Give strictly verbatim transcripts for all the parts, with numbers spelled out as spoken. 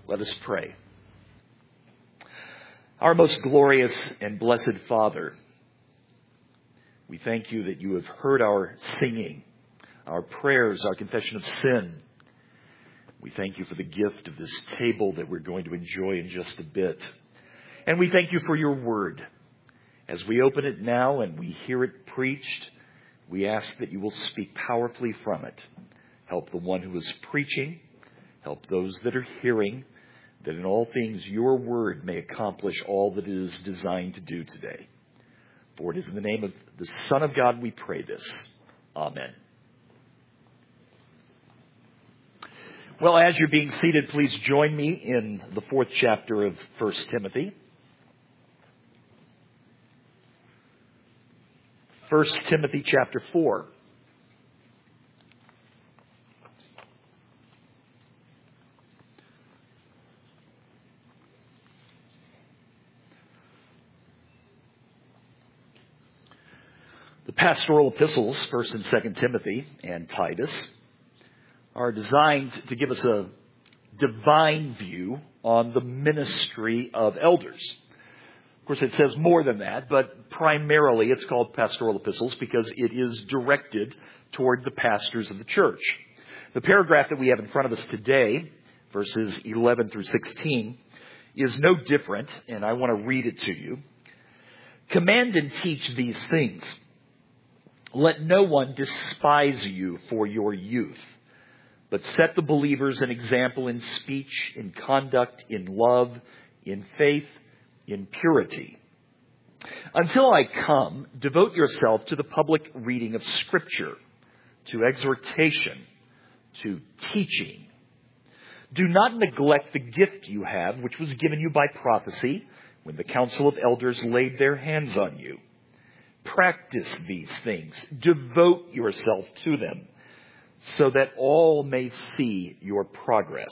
Let us pray. Our most glorious and blessed Father, we thank you that you have heard our singing, our prayers, our confession of sin. We thank you for the gift of this table that we're going to enjoy in just a bit. And we thank you for your word. As we open it now and we hear it preached, we ask that you will speak powerfully from it. Help the one who is preaching. Help those that are hearing, that in all things your word may accomplish all that it is designed to do today. For it is in the name of the Son of God we pray this. Amen. Well, as you're being seated, please join me in the fourth chapter of First Timothy. First Timothy chapter four. The pastoral epistles, First and Second Timothy and Titus, are designed to give us a divine view on the ministry of elders. Of course, it says more than that, but primarily it's called pastoral epistles because it is directed toward the pastors of the church. The paragraph that we have in front of us today, verses eleven through sixteen, is no different, and I want to read it to you. Command and teach these things. Let no one despise you for your youth, but set the believers an example in speech, in conduct, in love, in faith, in purity. Until I come, devote yourself to the public reading of Scripture, to exhortation, to teaching. Do not neglect the gift you have, which was given you by prophecy, when the council of elders laid their hands on you. Practice these things. Devote yourself to them, so that all may see your progress.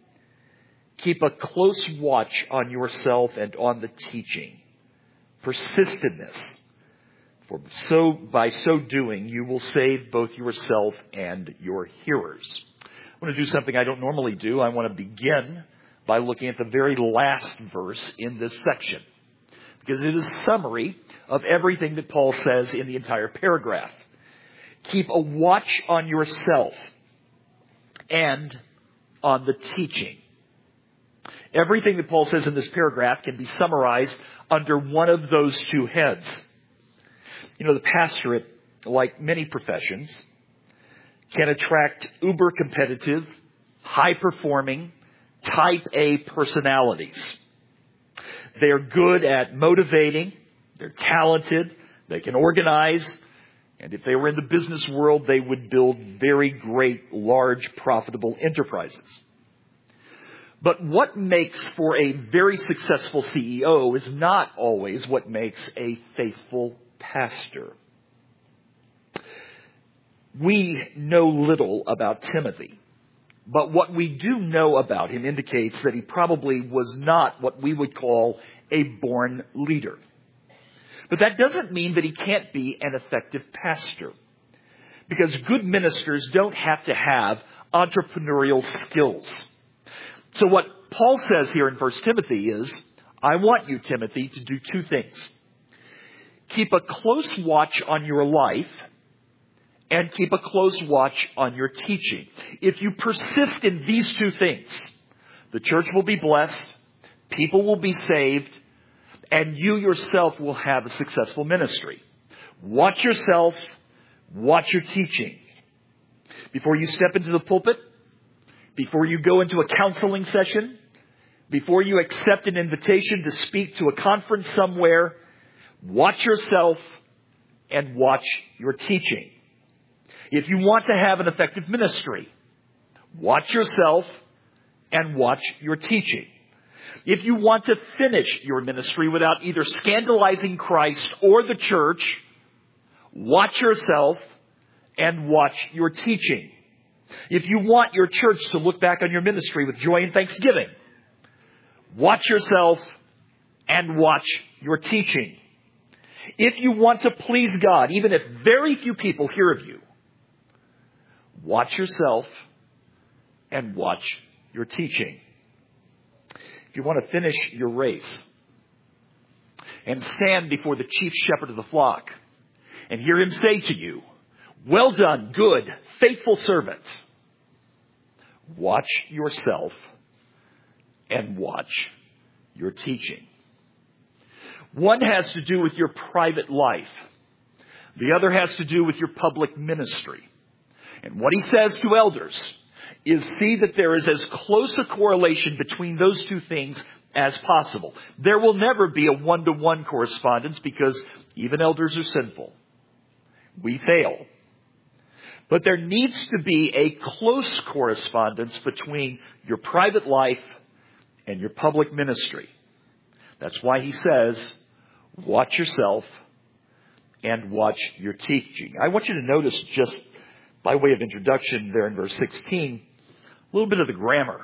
Keep a close watch on yourself and on the teaching. Persist in this, for so by so doing you will save both yourself and your hearers. I want to do something I don't normally do. I want to begin by looking at the very last verse in this section, because it is a summary of everything that Paul says in the entire paragraph. Keep a watch on yourself and on the teaching. Everything that Paul says in this paragraph can be summarized under one of those two heads. You know, the pastorate, like many professions, can attract uber competitive, high performing, type A personalities. They're good at motivating. They're talented. They can organize. And if they were in the business world, they would build very great, large, profitable enterprises. But what makes for a very successful C E O is not always what makes a faithful pastor. We know little about Timothy, but what we do know about him indicates that he probably was not what we would call a born leader. But that doesn't mean that he can't be an effective pastor, because good ministers don't have to have entrepreneurial skills. So what Paul says here in First Timothy is, I want you, Timothy, to do two things. Keep a close watch on your life and keep a close watch on your teaching. If you persist in these two things, the church will be blessed, people will be saved, and you yourself will have a successful ministry. Watch yourself, watch your teaching. Before you step into the pulpit, before you go into a counseling session, before you accept an invitation to speak to a conference somewhere, watch yourself and watch your teaching. If you want to have an effective ministry, watch yourself and watch your teaching. If you want to finish your ministry without either scandalizing Christ or the church, watch yourself and watch your teaching. If you want your church to look back on your ministry with joy and thanksgiving, watch yourself and watch your teaching. If you want to please God, even if very few people hear of you, watch yourself and watch your teaching. you want to finish your race and stand before the chief shepherd of the flock and hear him say to you, "Well done, good, faithful servant," watch yourself and watch your teaching. One has to do with your private life. The other has to do with your public ministry. And what he says to elders is see that there is as close a correlation between those two things as possible. There will never be a one-to-one correspondence because even elders are sinful. We fail. But there needs to be a close correspondence between your private life and your public ministry. That's why he says, watch yourself and watch your teaching. I want you to notice, just by way of introduction there in verse sixteen, a little bit of the grammar.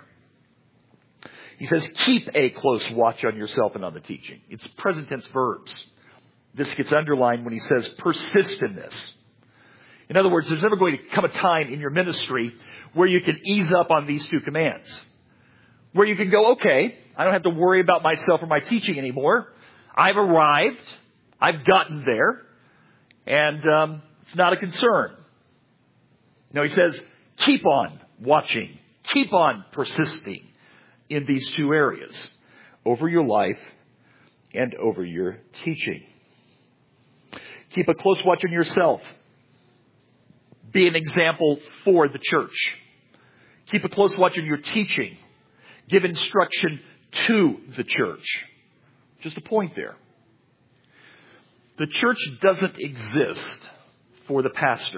He says, keep a close watch on yourself and on the teaching. It's present tense verbs. This gets underlined when he says, persist in this. In other words, there's never going to come a time in your ministry where you can ease up on these two commands. Where you can go, okay, I don't have to worry about myself or my teaching anymore. I've arrived. I've gotten there. And um, it's not a concern. No, he says, keep on watching. Keep on persisting in these two areas. Over your life and over your teaching. Keep a close watch on yourself. Be an example for the church. Keep a close watch on your teaching. Give instruction to the church. Just a point there. The church doesn't exist for the pastor.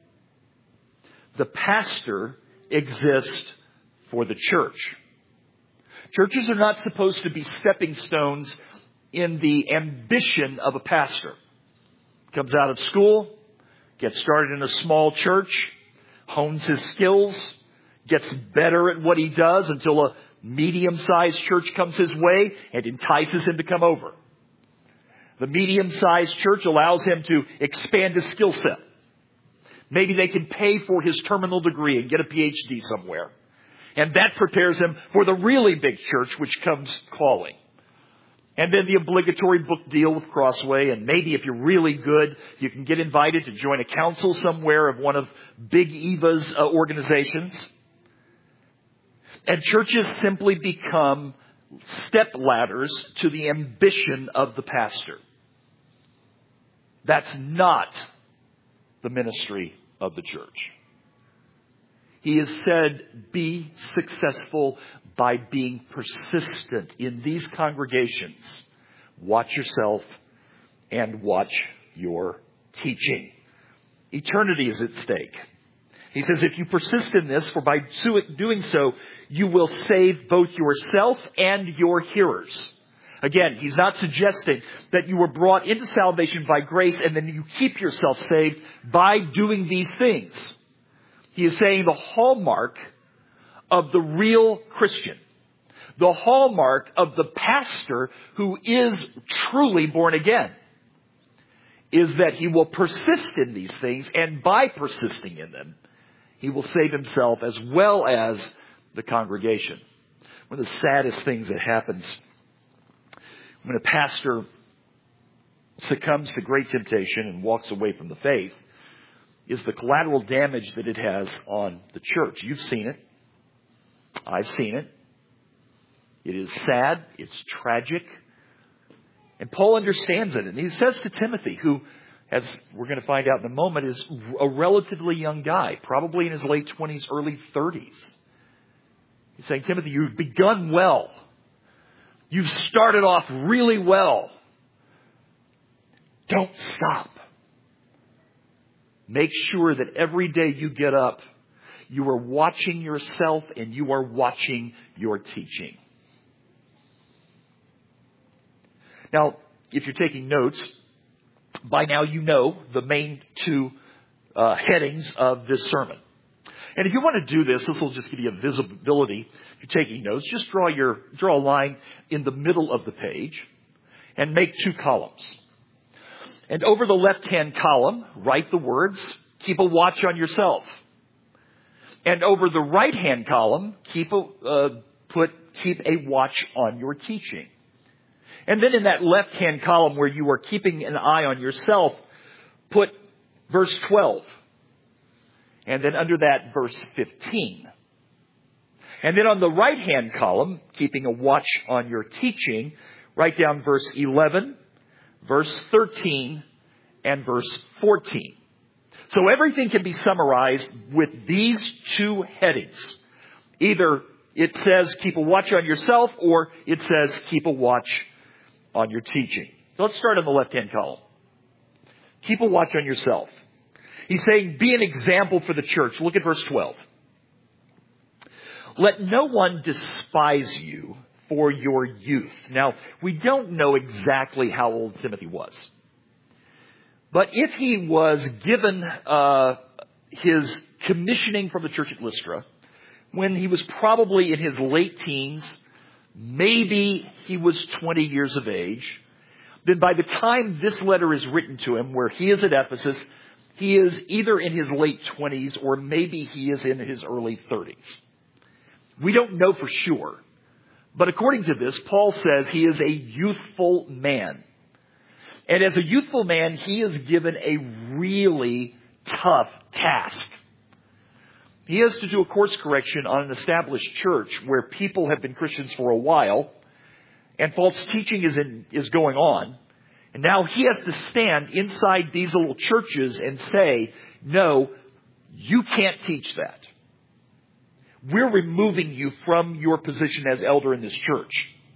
The pastor exists for the church. Churches are not supposed to be stepping stones in the ambition of a pastor. Comes out of school, gets started in a small church, hones his skills, gets better at what he does until a medium-sized church comes his way and entices him to come over. The medium-sized church allows him to expand his skill set. Maybe they can pay for his terminal degree and get a P H D somewhere. And that prepares him for the really big church which comes calling. And then the obligatory book deal with Crossway. And maybe if you're really good, you can get invited to join a council somewhere of one of Big Eva's uh, organizations. And churches simply become step ladders to the ambition of the pastor. That's not the ministry of the church. He has said, be successful by being persistent in these congregations. Watch yourself and watch your teaching. Eternity is at stake. He says, if you persist in this, for by doing so, you will save both yourself and your hearers. Again, he's not suggesting that you were brought into salvation by grace and then you keep yourself saved by doing these things. He is saying the hallmark of the real Christian, the hallmark of the pastor who is truly born again, is that he will persist in these things, and by persisting in them, he will save himself as well as the congregation. One of the saddest things that happens when a pastor succumbs to great temptation and walks away from the faith is the collateral damage that it has on the church. You've seen it. I've seen it. It is sad. It's tragic. And Paul understands it. And he says to Timothy, who, as we're going to find out in a moment, is a relatively young guy, probably in his late twenties, early thirties. He's saying, Timothy, you've begun well. You've started off really well. Don't stop. Make sure that every day you get up, you are watching yourself and you are watching your teaching. Now, if you're taking notes, by now you know the main two uh, headings of this sermon. And if you want to do this, this will just give you a visibility. If you're taking notes, just draw your draw a line in the middle of the page and make two columns. And over the left-hand column, write the words, keep a watch on yourself. And over the right-hand column, keep a, uh, put, keep a watch on your teaching. And then in that left-hand column where you are keeping an eye on yourself, put verse twelve. And then under that, verse fifteen. And then on the right-hand column, keeping a watch on your teaching, write down verse eleven, verse thirteen, and verse fourteen. So everything can be summarized with these two headings. Either it says keep a watch on yourself, or it says keep a watch on your teaching. So let's start on the left-hand column. Keep a watch on yourself. He's saying be an example for the church. Look at verse twelve. Let no one despise you for your youth. Now, we don't know exactly how old Timothy was. But if he was given uh, his commissioning from the church at Lystra, when he was probably in his late teens, maybe he was twenty years of age, then by the time this letter is written to him, where he is at Ephesus, he is either in his late twenties or maybe he is in his early thirties. We don't know for sure. But according to this, Paul says he is a youthful man. And as a youthful man, he is given a really tough task. He has to do a course correction on an established church where people have been Christians for a while and false teaching is in, is going on. And now he has to stand inside these little churches and say, no, you can't teach that. We're removing you from your position as elder in this church.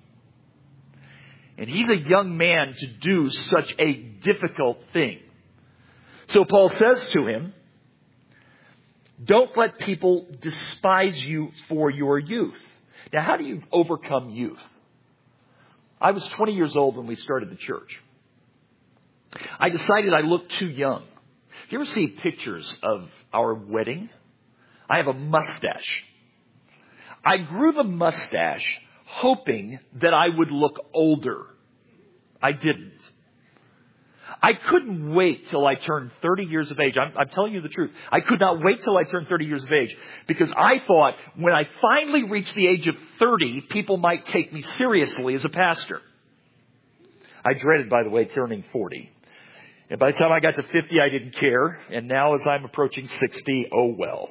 And he's a young man to do such a difficult thing. So Paul says to him, don't let people despise you for your youth. Now, how do you overcome youth? I was twenty years old when we started the church. I decided I looked too young. You ever see pictures of our wedding? I have a mustache. I grew the mustache hoping that I would look older. I didn't. I couldn't wait till I turned thirty years of age. I'm, I'm telling you the truth. I could not wait till I turned thirty years of age because I thought when I finally reached the age of thirty, people might take me seriously as a pastor. I dreaded, by the way, turning forty. And by the time I got to fifty, I didn't care. And now as I'm approaching sixty, oh well.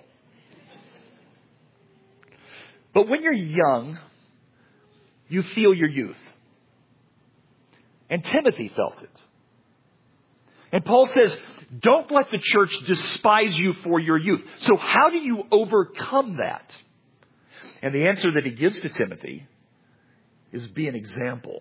But when you're young, you feel your youth. And Timothy felt it. And Paul says, don't let the church despise you for your youth. So how do you overcome that? And the answer that he gives to Timothy is be an example.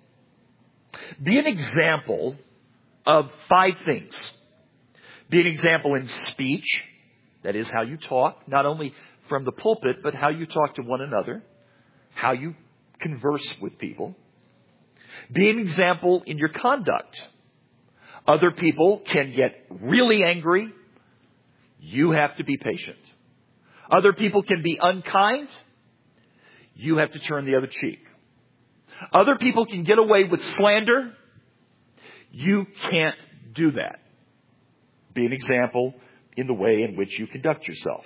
Be an example of five things. Be an example in speech. That is how you talk, not only from the pulpit, but how you talk to one another, how you converse with people. Be an example in your conduct. Other people can get really angry. You have to be patient. Other people can be unkind. You have to turn the other cheek. Other people can get away with slander. You can't do that. Be an example in the way in which you conduct yourself.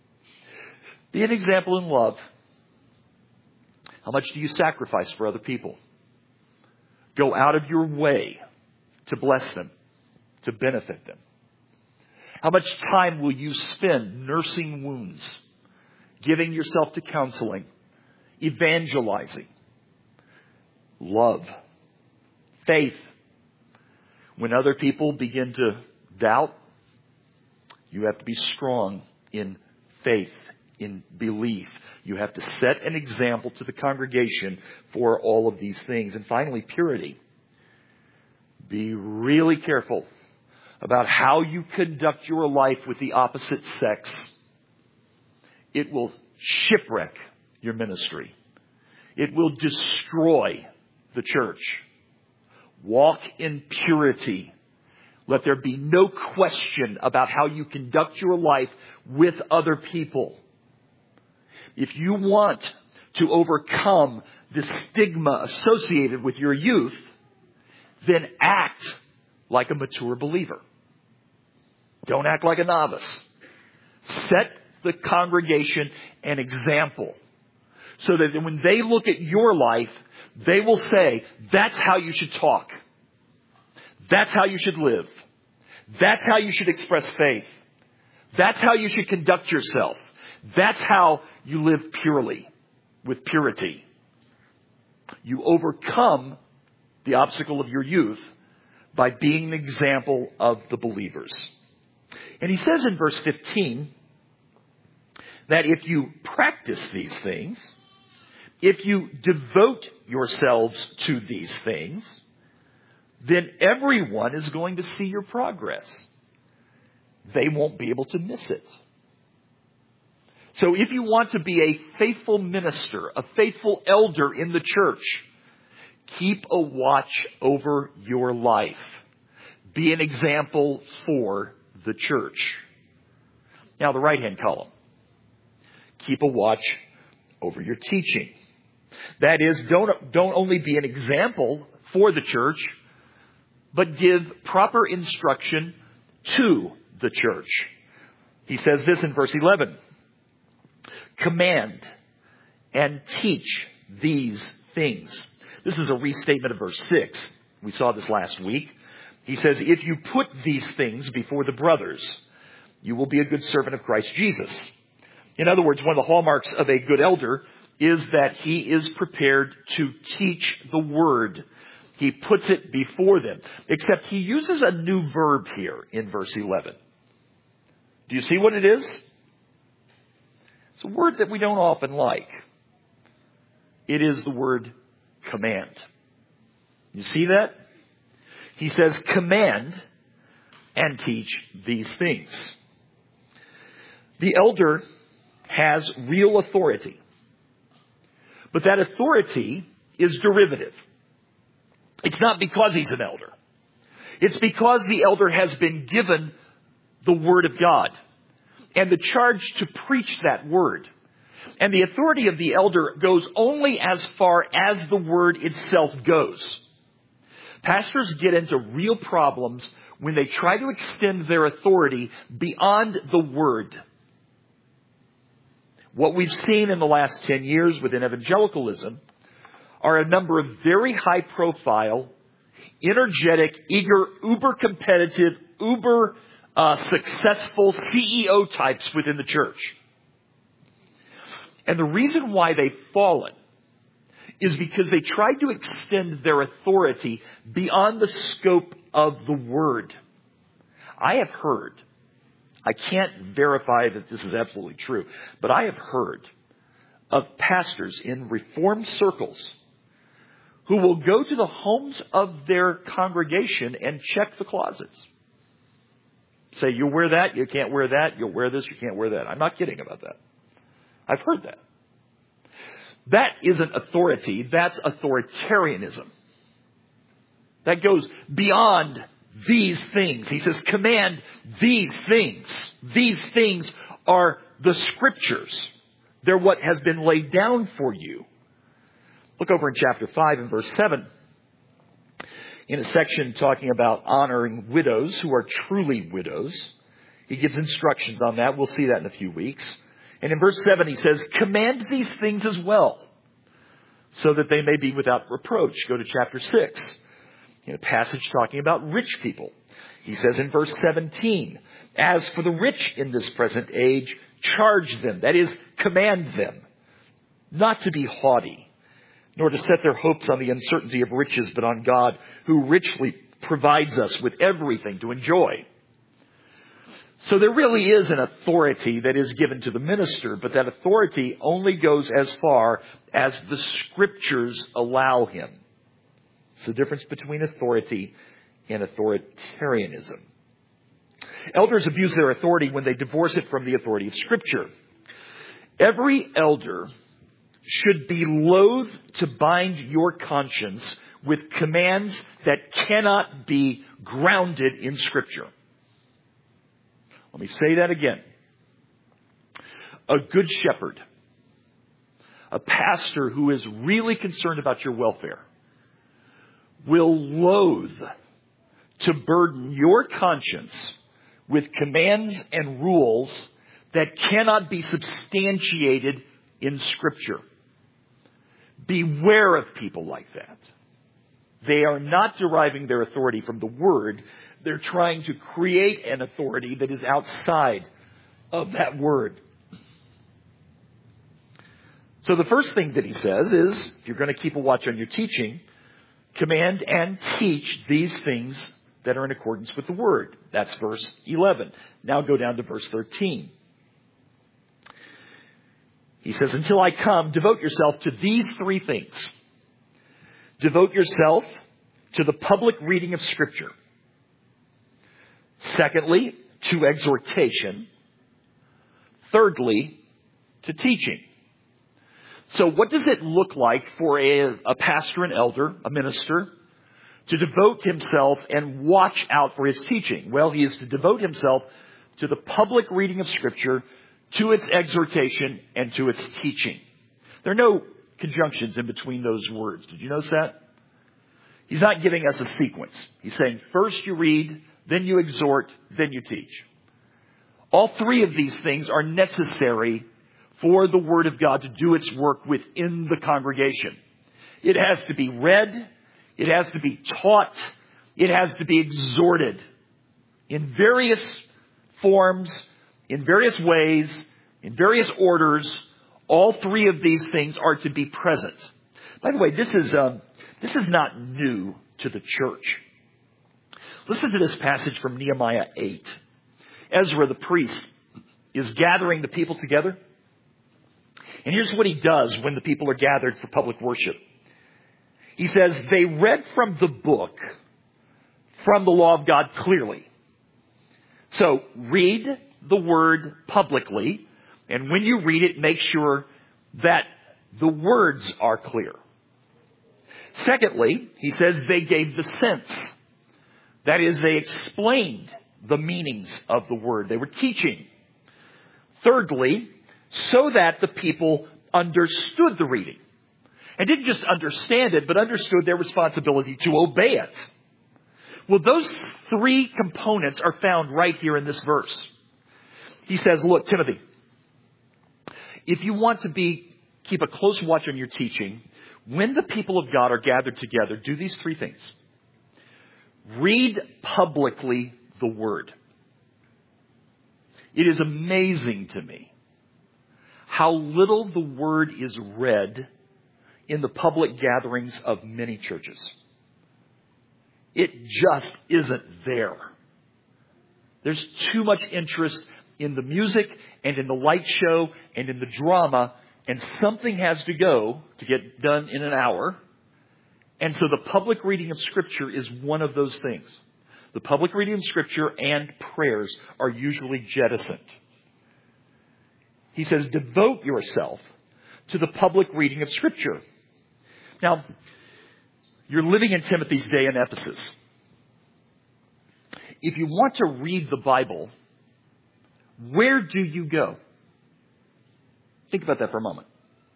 Be an example in love. How much do you sacrifice for other people? Go out of your way to bless them, to benefit them. How much time will you spend nursing wounds, giving yourself to counseling, evangelizing, love, faith? When other people begin to doubt, you have to be strong in faith, in belief. You have to set an example to the congregation for all of these things. And finally, purity. Be really careful about how you conduct your life with the opposite sex. It will shipwreck your ministry. It will destroy the church. Walk in purity. Let there be no question about how you conduct your life with other people. If you want to overcome the stigma associated with your youth, then act like a mature believer. Don't act like a novice. Set the congregation an example. so that when they look at your life, they will say, that's how you should talk. That's how you should live. That's how you should express faith. That's how you should conduct yourself. That's how you live purely, with purity. You overcome the obstacle of your youth by being an example of the believers. And he says in verse fifteen that if you practice these things, if you devote yourselves to these things, then everyone is going to see your progress. They won't be able to miss it. So if you want to be a faithful minister, a faithful elder in the church, keep a watch over your life. Be an example for the church. Now, the right-hand column. Keep a watch over your teaching. That is, don't, don't only be an example for the church, but give proper instruction to the church. He says this in verse eleven. Command and teach these things. This is a restatement of verse six. We saw this last week. He says, if you put these things before the brothers, you will be a good servant of Christ Jesus. In other words, one of the hallmarks of a good elder is that he is prepared to teach the word. He puts it before them. Except he uses a new verb here in verse eleven. Do you see what it is? It's a word that we don't often like. It is the word command. You see that? He says, command and teach these things. The elder has real authority. But that authority is derivative. It's not because he's an elder. It's because the elder has been given the Word of God and the charge to preach that Word. And the authority of the elder goes only as far as the Word itself goes. Pastors get into real problems when they try to extend their authority beyond the Word. What we've seen in the last ten years within evangelicalism are a number of very high profile, energetic, eager, uber competitive, uber uh, successful C E O types within the church. And the reason why they've fallen is because they tried to extend their authority beyond the scope of the Word. I have heard, I can't verify that this is absolutely true, but I have heard of pastors in Reformed circles who will go to the homes of their congregation and check the closets. Say, you wear that, you can't wear that, you'll wear this, you can't wear that. I'm not kidding about that. I've heard that. That isn't authority, that's authoritarianism. That goes beyond these things. He says, command these things. These things are the Scriptures. They're what has been laid down for you. Look over in chapter five and verse seven. In a section talking about honoring widows who are truly widows. He gives instructions on that. We'll see that in a few weeks. And in verse seven he says, command these things as well, so that they may be without reproach. Go to chapter six. In a passage talking about rich people. He says in verse seventeen, as for the rich in this present age, charge them, that is, command them, not to be haughty, nor to set their hopes on the uncertainty of riches, but on God, who richly provides us with everything to enjoy. So there really is an authority that is given to the minister, but that authority only goes as far as the Scriptures allow him. It's the difference between authority and authoritarianism. Elders abuse their authority when they divorce it from the authority of Scripture. Every elder should be loath to bind your conscience with commands that cannot be grounded in Scripture. Let me say that again. A good shepherd, a pastor who is really concerned about your welfare, will loathe to burden your conscience with commands and rules that cannot be substantiated in Scripture. Beware of people like that. They are not deriving their authority from the Word. They're trying to create an authority that is outside of that Word. So the first thing that he says is, if you're going to keep a watch on your teaching, command and teach these things that are in accordance with the Word. That's verse eleven. Now go down to verse thirteen. He says, until I come, devote yourself to these three things. Devote yourself to the public reading of Scripture. Secondly, to exhortation. Thirdly, to teaching. So what does it look like for a, a pastor, an elder, a minister, to devote himself and watch out for his teaching? Well, he is to devote himself to the public reading of Scripture, to its exhortation, and to its teaching. There are no conjunctions in between those words. Did you notice that? He's not giving us a sequence. He's saying first you read, then you exhort, then you teach. All three of these things are necessary for the Word of God to do its work within the congregation. It has to be read. It has to be taught. It has to be exhorted in various forms, in various ways, in various orders. All three of these things are to be present. By the way, this is um, this is not new to the church. Listen to this passage from Nehemiah eight. Ezra, the priest, is gathering the people together. And here's what he does when the people are gathered for public worship. He says, they read from the book, from the law of God clearly. So read the word publicly. And when you read it, make sure that the words are clear. Secondly, he says they gave the sense. That is, they explained the meanings of the word. They were teaching. Thirdly, so that the people understood the reading. And didn't just understand it, but understood their responsibility to obey it. Well, those three components are found right here in this verse. He says, look, Timothy, if you want to be keep a close watch on your teaching, when the people of God are gathered together, do these three things. Read publicly the word. It is amazing to me how little the word is read in the public gatherings of many churches. It just isn't there. There's too much interest in the music and in the light show and in the drama, and something has to go to get done in an hour. And so the public reading of Scripture is one of those things. The public reading of Scripture and prayers are usually jettisoned. He says, devote yourself to the public reading of Scripture. Now, you're living in Timothy's day in Ephesus. If you want to read the Bible, where do you go? Think about that for a moment.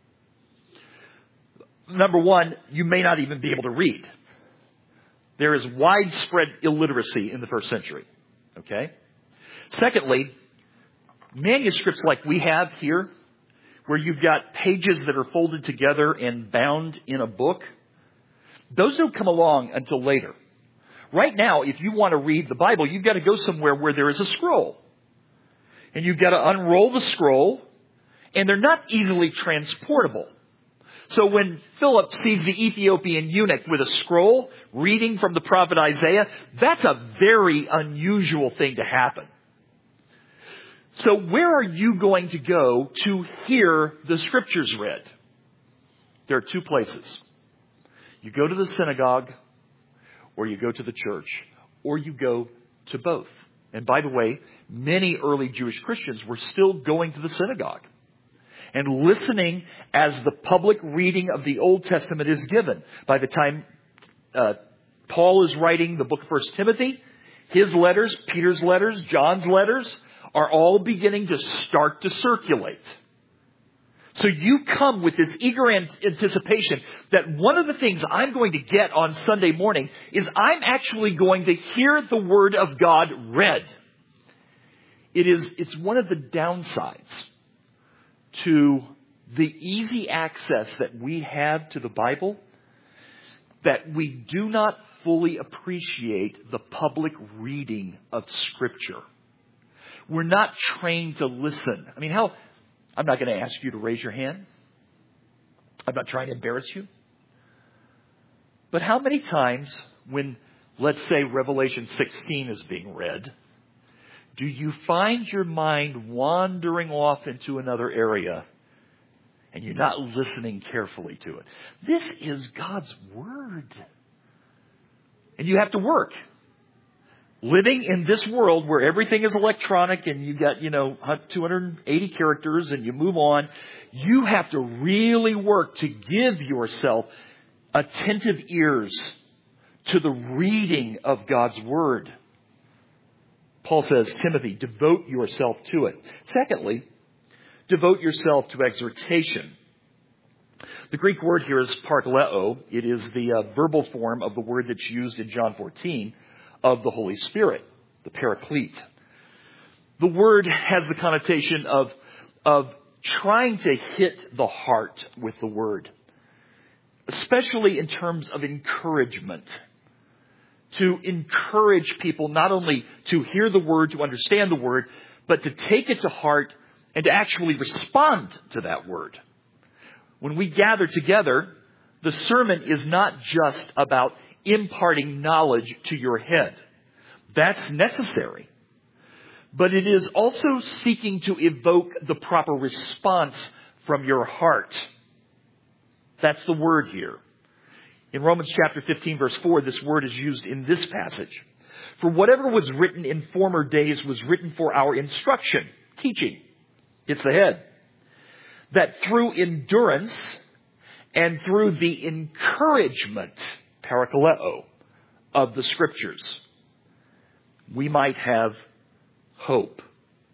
Number one, you may not even be able to read. There is widespread illiteracy in the first century. Okay? Secondly, manuscripts like we have here, where you've got pages that are folded together and bound in a book, those don't come along until later. Right now, if you want to read the Bible, you've got to go somewhere where there is a scroll. And you've got to unroll the scroll, and they're not easily transportable. So when Philip sees the Ethiopian eunuch with a scroll reading from the prophet Isaiah, that's a very unusual thing to happen. So where are you going to go to hear the Scriptures read? There are two places. You go to the synagogue, or you go to the church, or you go to both. And by the way, many early Jewish Christians were still going to the synagogue and listening as the public reading of the Old Testament is given. By the time uh, Paul is writing the book of First Timothy, his letters, Peter's letters, John's letters are all beginning to start to circulate. So you come with this eager anticipation that one of the things I'm going to get on Sunday morning is I'm actually going to hear the Word of God read. It is, it's one of the downsides to the easy access that we have to the Bible that we do not fully appreciate the public reading of Scripture. We're not trained to listen. I mean, how, I'm not going to ask you to raise your hand. I'm not trying to embarrass you. But how many times when, let's say, Revelation sixteen is being read, do you find your mind wandering off into another area and you're not listening carefully to it? This is God's Word. And you have to work. Living in this world where everything is electronic and you got, you know, two hundred eighty characters and you move on, you have to really work to give yourself attentive ears to the reading of God's Word. Paul says, Timothy, devote yourself to it. Secondly, devote yourself to exhortation. The Greek word here is parkaleo. It is the uh, verbal form of the word that's used in John fourteen of the Holy Spirit, the Paraclete. The word has the connotation of, of trying to hit the heart with the word, especially in terms of encouragement. To encourage people not only to hear the word, to understand the word, but to take it to heart and to actually respond to that word. When we gather together, the sermon is not just about imparting knowledge to your head. That's necessary. But it is also seeking to evoke the proper response from your heart. That's the word here. In Romans chapter fifteen, verse four, this word is used in this passage. For whatever was written in former days was written for our instruction, teaching. It's the head. That through endurance and through the encouragement, parakaleo, of the Scriptures, we might have hope.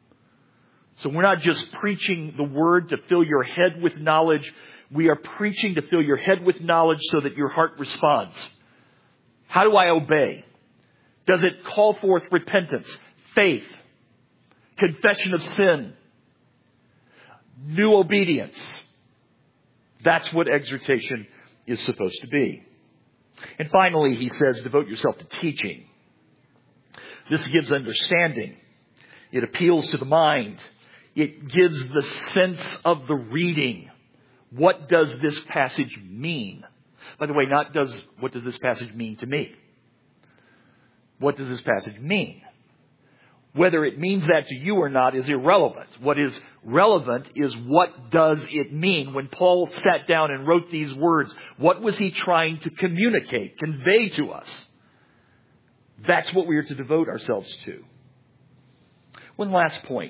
So we're not just preaching the word to fill your head with knowledge. We are preaching to fill your head with knowledge so that your heart responds. How do I obey? Does it call forth repentance, faith, confession of sin, new obedience? That's what exhortation is supposed to be. And finally, he says, devote yourself to teaching. This gives understanding. It appeals to the mind. It gives the sense of the reading. What does this passage mean? By the way, not does, what does this passage mean to me? What does this passage mean? Whether it means that to you or not is irrelevant. What is relevant is what does it mean? When Paul sat down and wrote these words, what was he trying to communicate, convey to us? That's what we are to devote ourselves to. One last point.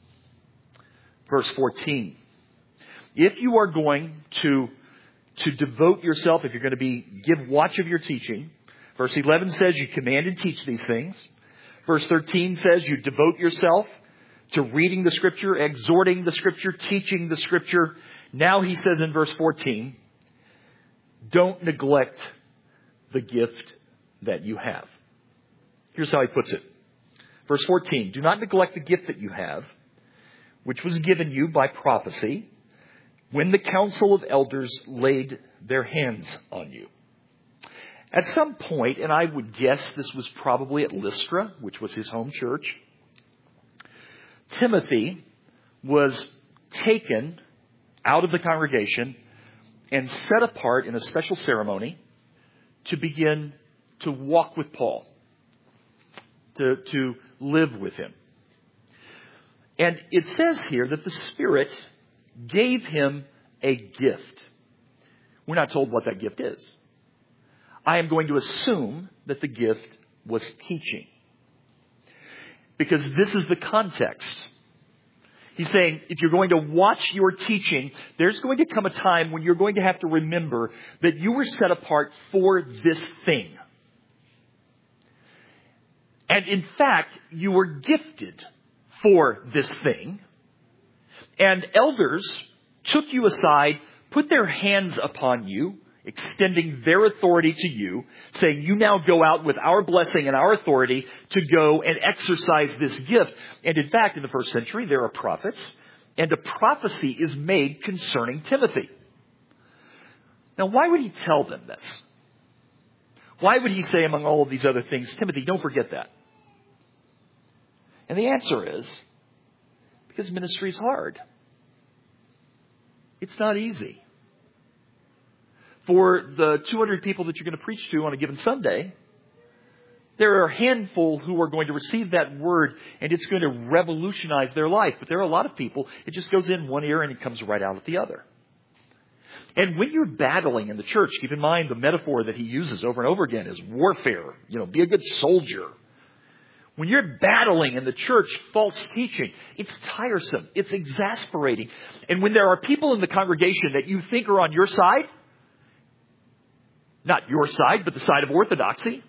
Verse fourteen. If you are going to, to devote yourself, if you're going to be give watch of your teaching, verse eleven says you command and teach these things. Verse thirteen says you devote yourself to reading the Scripture, exhorting the Scripture, teaching the Scripture. Now he says in verse fourteen, don't neglect the gift that you have. Here's how he puts it. Verse fourteen, do not neglect the gift that you have, which was given you by prophecy, when the council of elders laid their hands on you. At some point, and I would guess this was probably at Lystra, which was his home church, Timothy was taken out of the congregation and set apart in a special ceremony to begin to walk with Paul, to, to live with him. And it says here that the Spirit gave him a gift. We're not told what that gift is. I am going to assume that the gift was teaching, because this is the context. He's saying, if you're going to watch your teaching, there's going to come a time when you're going to have to remember that you were set apart for this thing. And in fact, you were gifted for this thing. And elders took you aside, put their hands upon you, extending their authority to you, saying, you now go out with our blessing and our authority to go and exercise this gift. And in fact, in the first century, there are prophets and a prophecy is made concerning Timothy. Now, why would he tell them this? Why would he say, among all of these other things, Timothy, don't forget that? And the answer is, because ministry is hard. It's not easy. For the two hundred people that you're going to preach to on a given Sunday, there are a handful who are going to receive that word and it's going to revolutionize their life. But there are a lot of people, it just goes in one ear and it comes right out at the other. And when you're battling in the church, keep in mind the metaphor that he uses over and over again is warfare. You know, be a good soldier. When you're battling in the church false teaching, it's tiresome. It's exasperating. And when there are people in the congregation that you think are on your side, not your side, but the side of orthodoxy,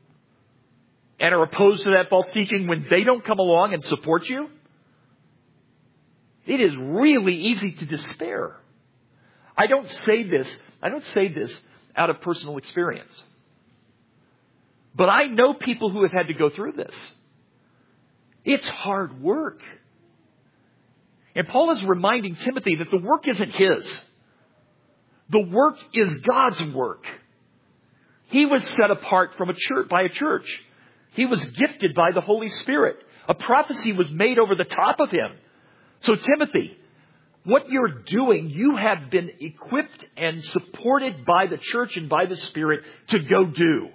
and are opposed to that false teaching, when they don't come along and support you, it is really easy to despair. I don't say this, I don't say this out of personal experience. But I know people who have had to go through this. It's hard work. And Paul is reminding Timothy that the work isn't his. The work is God's work. He was set apart from a church, by a church. He was gifted by the Holy Spirit. A prophecy was made over the top of him. So Timothy, what you're doing, you have been equipped and supported by the church and by the Spirit to go do.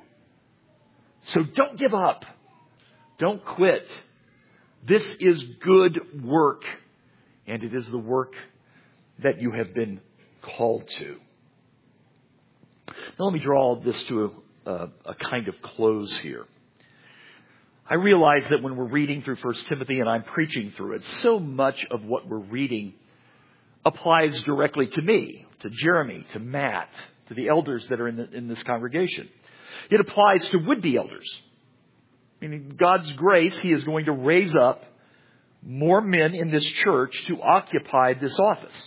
So don't give up. Don't quit. This is good work. And it is the work that you have been called to. Now let me draw this to a, a, a kind of close here. I realize that when we're reading through First Timothy and I'm preaching through it, so much of what we're reading applies directly to me, to Jeremy, to Matt, to the elders that are in, the, in this congregation. It applies to would-be elders. In God's grace, He is going to raise up more men in this church to occupy this office.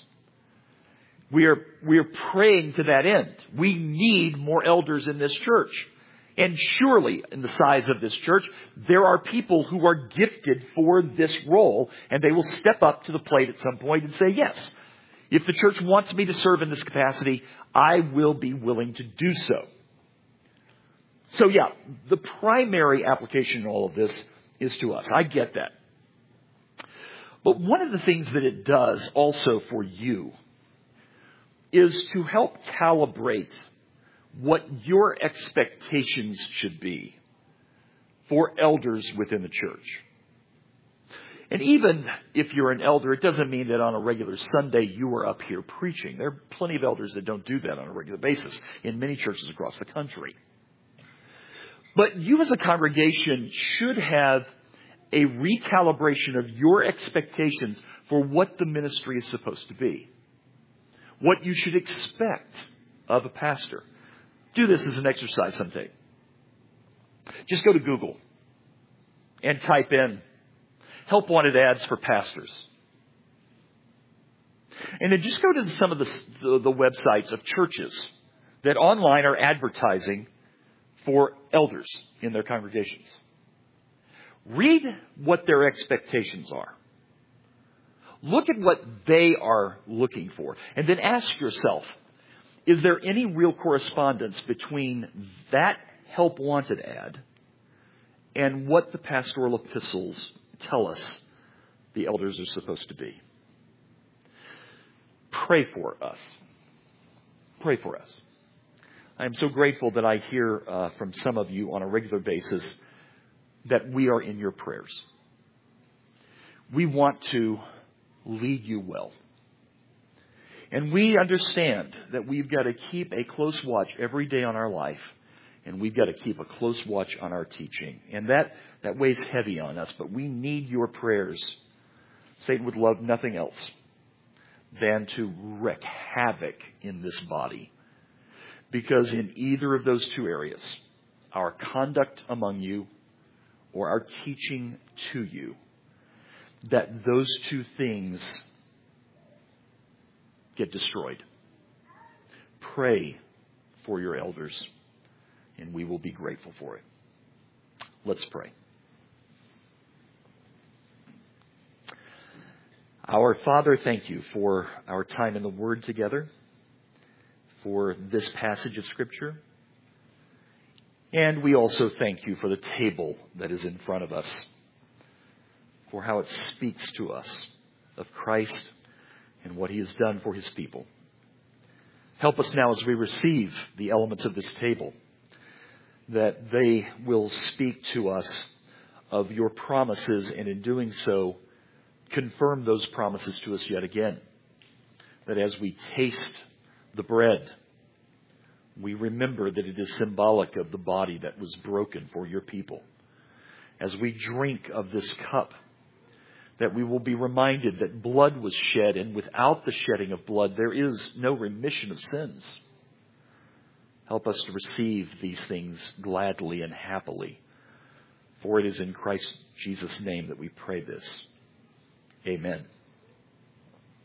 We are, we are praying to that end. We need more elders in this church. And surely, in the size of this church, there are people who are gifted for this role, and they will step up to the plate at some point and say, yes, if the church wants me to serve in this capacity, I will be willing to do so. So yeah, the primary application in all of this is to us. I get that. But one of the things that it does also for you is to help calibrate what your expectations should be for elders within the church. And even if you're an elder, it doesn't mean that on a regular Sunday you are up here preaching. There are plenty of elders that don't do that on a regular basis in many churches across the country. But you as a congregation should have a recalibration of your expectations for what the ministry is supposed to be. What you should expect of a pastor. Do this as an exercise someday. Just go to Google and type in help wanted ads for pastors. And then just go to some of the, the, the websites of churches that online are advertising for elders in their congregations. Read what their expectations are. Look at what they are looking for. And then ask yourself, is there any real correspondence between that help wanted ad and what the pastoral epistles tell us the elders are supposed to be? Pray for us. Pray for us. I am so grateful that I hear uh, from some of you on a regular basis that we are in your prayers. We want to lead you well. And we understand that we've got to keep a close watch every day on our life. And we've got to keep a close watch on our teaching. And that, that weighs heavy on us. But we need your prayers. Satan would love nothing else than to wreak havoc in this body. Because in either of those two areas, our conduct among you or our teaching to you, that those two things get destroyed. Pray for your elders, and we will be grateful for it. Let's pray. Our Father, thank you for our time in the Word together, for this passage of Scripture. And we also thank you for the table that is in front of us, for how it speaks to us of Christ and what He has done for His people. Help us now as we receive the elements of this table, that they will speak to us of your promises, and in doing so, confirm those promises to us yet again. That as we taste the bread, we remember that it is symbolic of the body that was broken for your people. As we drink of this cup, that we will be reminded that blood was shed, and without the shedding of blood, there is no remission of sins. Help us to receive these things gladly and happily. For it is in Christ Jesus' name that we pray this. Amen.